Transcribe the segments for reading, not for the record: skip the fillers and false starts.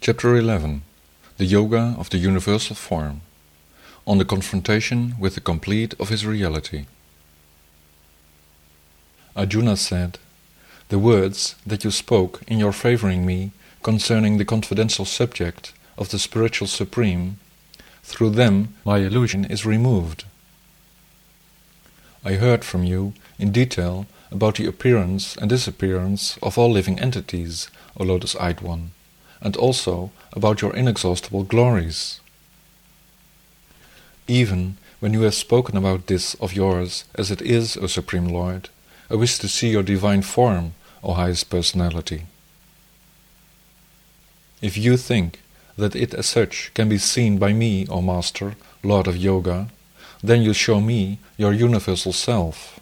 Chapter 11. The Yoga of the Universal Form, on the confrontation with the complete of his reality. Arjuna said, "The words that you spoke in your favoring me concerning the confidential subject of the spiritual supreme, through them my illusion is removed. I heard from you in detail about the appearance and disappearance of all living entities, O Lotus-eyed One, and also about your inexhaustible glories. Even when you have spoken about this of yours as it is, O Supreme Lord, I wish to see your divine form, O highest personality. If you think that it as such can be seen by me, O Master, Lord of Yoga, then you show me your universal self."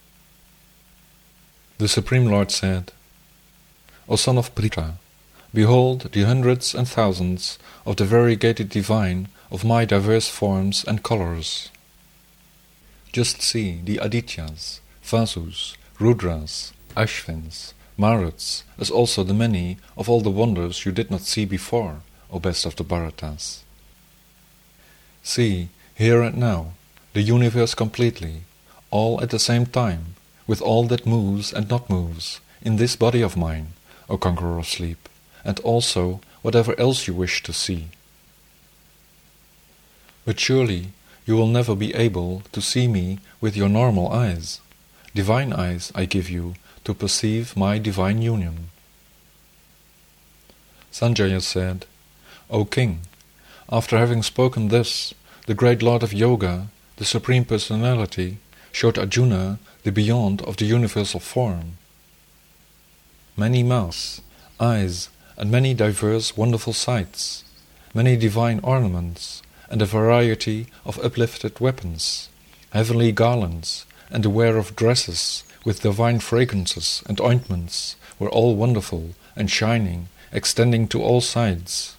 The Supreme Lord said, "O son of Pritha, behold the hundreds and thousands of the variegated divine of my diverse forms and colors. Just see the Adityas, Vasus, Rudras, Ashvins, Maruts, as also the many of all the wonders you did not see before, O best of the Bharatas. See, here and now, the universe completely, all at the same time, with all that moves and not moves, in this body of mine, O conqueror of sleep, and also whatever else you wish to see. But surely you will never be able to see me with your normal eyes. Divine eyes I give you to perceive my divine union." Sanjaya said, "O king, after having spoken this, the great Lord of Yoga, the Supreme Personality, showed Arjuna the beyond of the universal form. Many mouths, eyes, and many diverse wonderful sights, many divine ornaments, and a variety of uplifted weapons, heavenly garlands, and the wear of dresses with divine fragrances and ointments were all wonderful and shining, extending to all sides.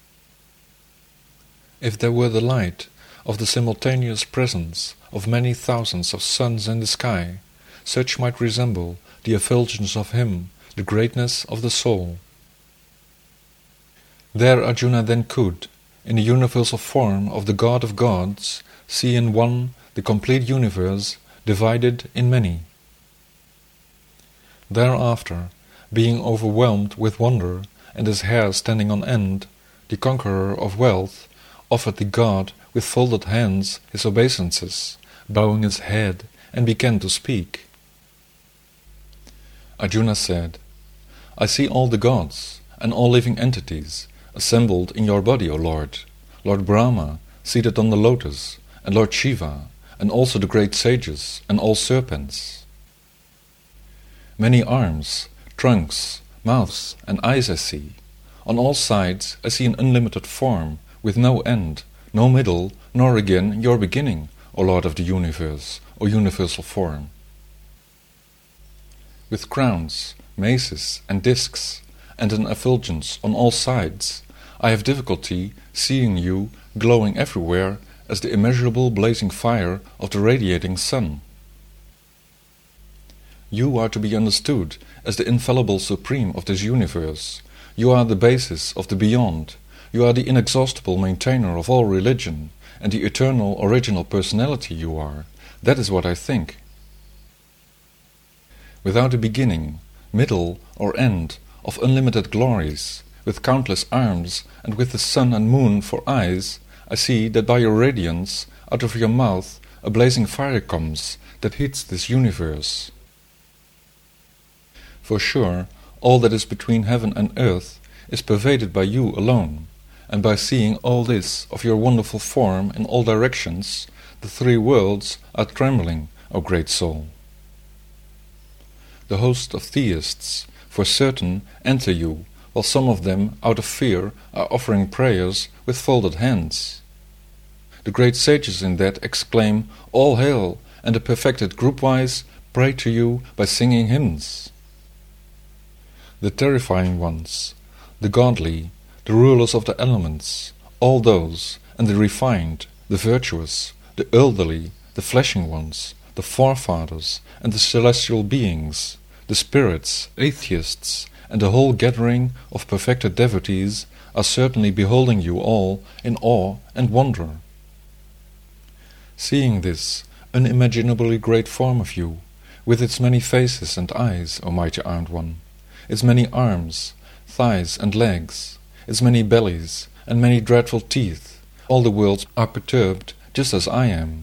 If there were the light of the simultaneous presence of many thousands of suns in the sky, such might resemble the effulgence of him, the greatness of the soul. There Arjuna then could, in the universal form of the God of gods, see in one the complete universe divided in many. Thereafter, being overwhelmed with wonder and his hair standing on end, the conqueror of wealth offered the god with folded hands his obeisances, bowing his head, and began to speak. Arjuna said, "I see all the gods and all living entities assembled in your body, O Lord, Lord Brahma seated on the lotus, and Lord Shiva, and also the great sages and all serpents. Many arms, trunks, mouths, and eyes I see. On all sides I see an unlimited form, with no end, no middle, nor again your beginning, O Lord of the universe, O universal form. With crowns, maces, and discs, and an effulgence on all sides, I have difficulty seeing you glowing everywhere as the immeasurable blazing fire of the radiating sun. You are to be understood as the infallible supreme of this universe. You are the basis of the beyond. You are the inexhaustible maintainer of all religion, and the eternal original personality you are. That is what I think. Without a beginning, middle, or end, of unlimited glories, with countless arms, and with the sun and moon for eyes, I see that by your radiance, out of your mouth, a blazing fire comes that heats this universe. For sure, all that is between heaven and earth is pervaded by you alone, and by seeing all this of your wonderful form in all directions, the three worlds are trembling, O great soul. The host of theists, for certain, enter you, while some of them, out of fear, are offering prayers with folded hands. The great sages in that exclaim, 'All hail!' and the perfected group-wise pray to you by singing hymns. The terrifying ones, the godly, the rulers of the elements, all those, and the refined, the virtuous, the elderly, the fleshing ones, the forefathers, and the celestial beings, the spirits, atheists, and the whole gathering of perfected devotees are certainly beholding you all in awe and wonder. Seeing this unimaginably great form of you, with its many faces and eyes, O mighty armed one, its many arms, thighs and legs, its many bellies and many dreadful teeth, all the worlds are perturbed just as I am.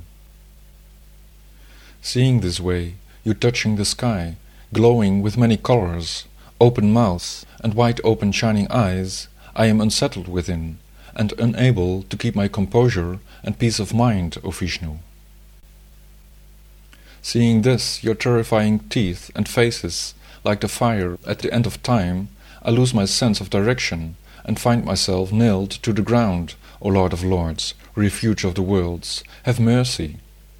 Seeing this way, you touching the sky, glowing with many colors, open mouth and wide open shining eyes, I am unsettled within, and unable to keep my composure and peace of mind, O Vishnu. Seeing this, your terrifying teeth and faces, like the fire at the end of time, I lose my sense of direction, and find myself nailed to the ground, O Lord of Lords, refuge of the worlds, have mercy.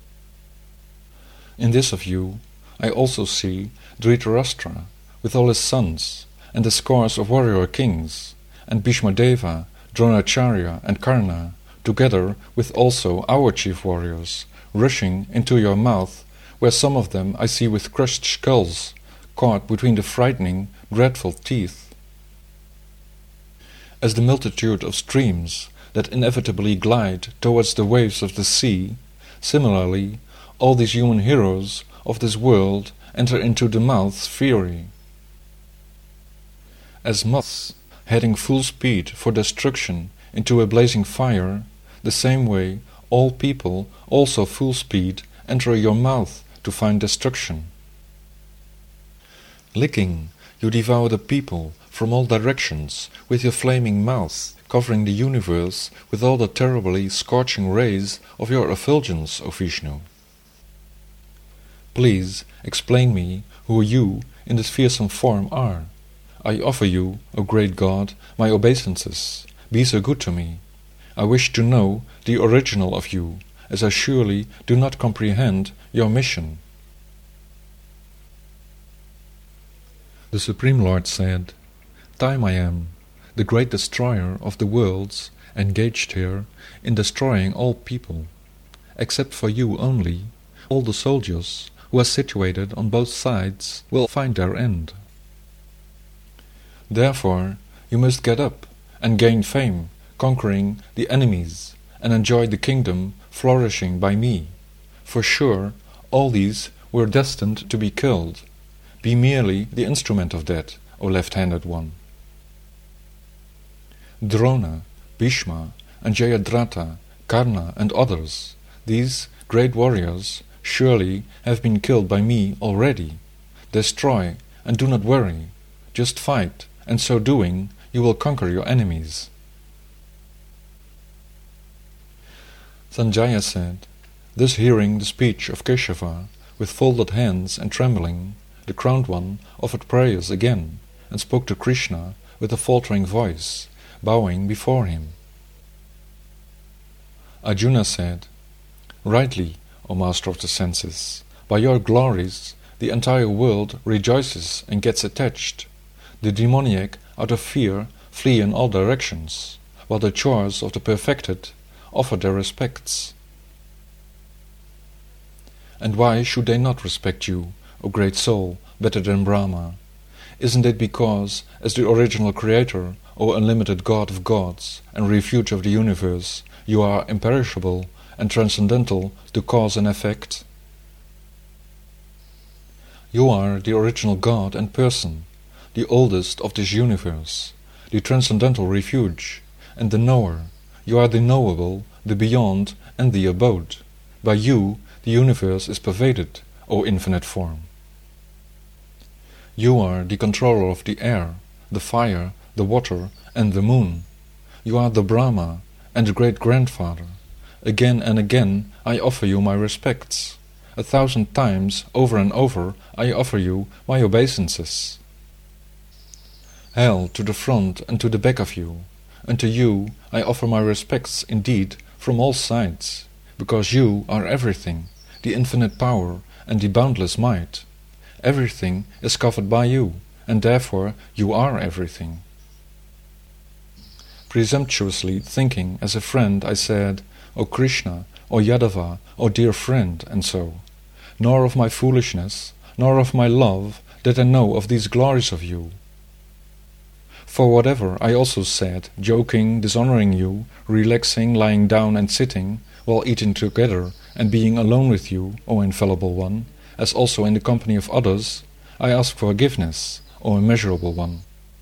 In this of you, I also see Dhritarashtra, with all his sons, and the scores of warrior kings, and Bhishmadeva, Dronacharya, and Karna, together with also our chief warriors, rushing into your mouth, where some of them I see with crushed skulls, caught between the frightening, dreadful teeth. As the multitude of streams that inevitably glide towards the waves of the sea, similarly, all these human heroes of this world enter into the mouth's fury. As moths, heading full speed for destruction into a blazing fire, the same way all people, also full speed, enter your mouth to find destruction. Licking, you devour the people from all directions with your flaming mouth, covering the universe with all the terribly scorching rays of your effulgence, O Vishnu. Please explain me who you in this fearsome form are. I offer you, O great God, my obeisances. Be so good to me. I wish to know the original of you, as I surely do not comprehend your mission. The Supreme Lord said, Time I am, the great destroyer of the worlds, engaged here in destroying all people. Except for you only, all the soldiers who are situated on both sides will find their end. Therefore, you must get up and gain fame, conquering the enemies, and enjoy the kingdom flourishing by me. For sure, all these were destined to be killed. Be merely the instrument of that, O left-handed one. Drona, Bhishma, and Jayadratha, Karna, and others, these great warriors, surely have been killed by me already. Destroy, and do not worry. Just fight, and so doing, you will conquer your enemies. Sanjaya said, thus hearing the speech of Keshava, with folded hands and trembling, the crowned one offered prayers again, and spoke to Krishna with a faltering voice, bowing before him. Arjuna said, Rightly, O Master of the Senses, by your glories the entire world rejoices and gets attached. The demoniac, out of fear, flee in all directions, while the chores of the perfected offer their respects. And why should they not respect you, O great soul, better than Brahma? Isn't it because, as the original creator, O unlimited God of gods and refuge of the universe, you are imperishable and transcendental to cause and effect? You are the original God and person, the oldest of this universe, the transcendental refuge, and the knower. You are the knowable, the beyond, and the abode. By you the universe is pervaded, O infinite form. You are the controller of the air, the fire, the water, and the moon. You are the Brahma and the great-grandfather. Again and again I offer you my respects. 1,000 times, over and over, I offer you my obeisances. Hail to the front and to the back of you. Unto you I offer my respects indeed from all sides, because you are everything, the infinite power and the boundless might. Everything is covered by you, and therefore you are everything. Presumptuously thinking as a friend, I said, O Krishna, O Yadava, O dear friend, and so. Nor of my foolishness, nor of my love, did I know of these glories of you. For whatever I also said, joking, dishonoring you, relaxing, lying down and sitting, while eating together and being alone with you, O infallible one, as also in the company of others, I ask forgiveness, O immeasurable one.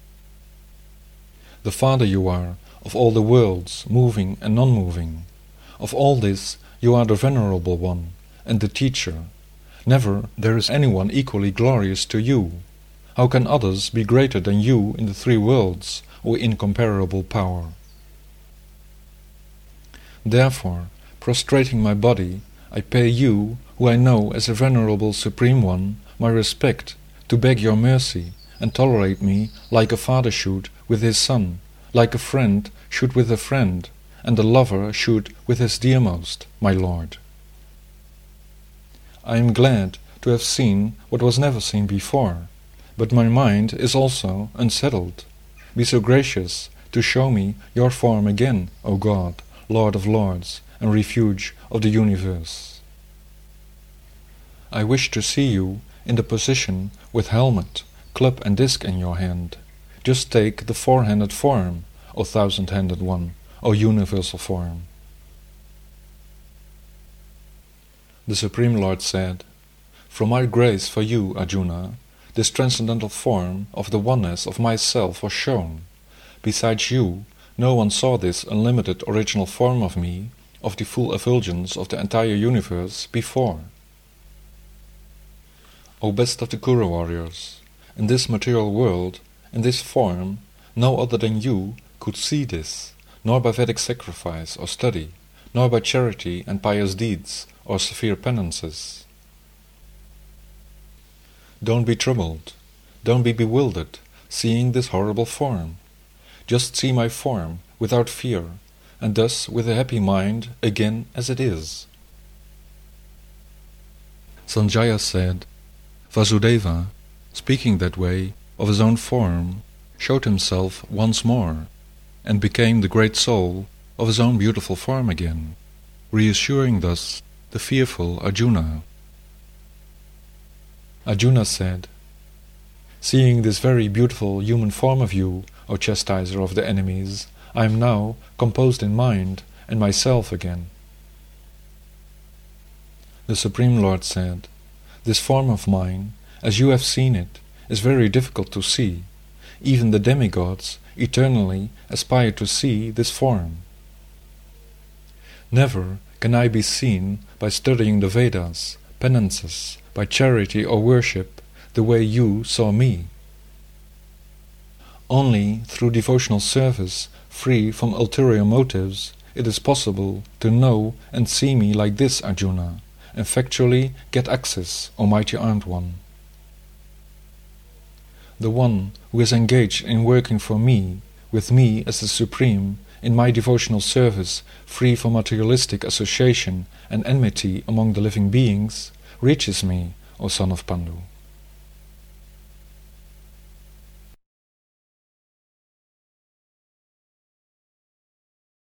The Father you are, of all the worlds, moving and non-moving. Of all this you are the venerable one, and the teacher. Never there is anyone equally glorious to you. How can others be greater than you in the three worlds, O incomparable power? Therefore, prostrating my body, I pay you, who I know as a venerable Supreme One, my respect, to beg your mercy, and tolerate me like a father should with his son, like a friend should with a friend, and a lover should with his dearmost, my Lord. I am glad to have seen what was never seen before, but my mind is also unsettled. Be so gracious to show me your form again, O God, Lord of Lords, and refuge of the universe. I wish to see you in the position with helmet, club and disc in your hand. Just take the four-handed form, O thousand-handed one, O universal form. The Supreme Lord said, From my grace for you, Arjuna, this transcendental form of the oneness of myself was shown. Besides you, no one saw this unlimited original form of me, of the full effulgence of the entire universe, before. O best of the Kuru warriors, in this material world, in this form, no other than you could see this, nor by Vedic sacrifice or study, nor by charity and pious deeds or severe penances. Don't be troubled, don't be bewildered, seeing this horrible form. Just see my form without fear, and thus with a happy mind again as it is. Sanjaya said, Vasudeva, speaking that way of his own form, showed himself once more, and became the great soul of his own beautiful form again, reassuring thus the fearful Arjuna. Arjuna said, Seeing this very beautiful human form of you, O chastiser of the enemies, I am now composed in mind and myself again. The Supreme Lord said, This form of mine, as you have seen it, is very difficult to see. Even the demigods eternally aspire to see this form. Never can I be seen by studying the Vedas, penances, by charity or worship, the way you saw me. Only through devotional service, free from ulterior motives, it is possible to know and see me like this, Arjuna, and factually get access, O mighty armed one. The one who is engaged in working for me, with me as the Supreme, in my devotional service, free from materialistic association and enmity among the living beings, reaches me, O son of Pandu.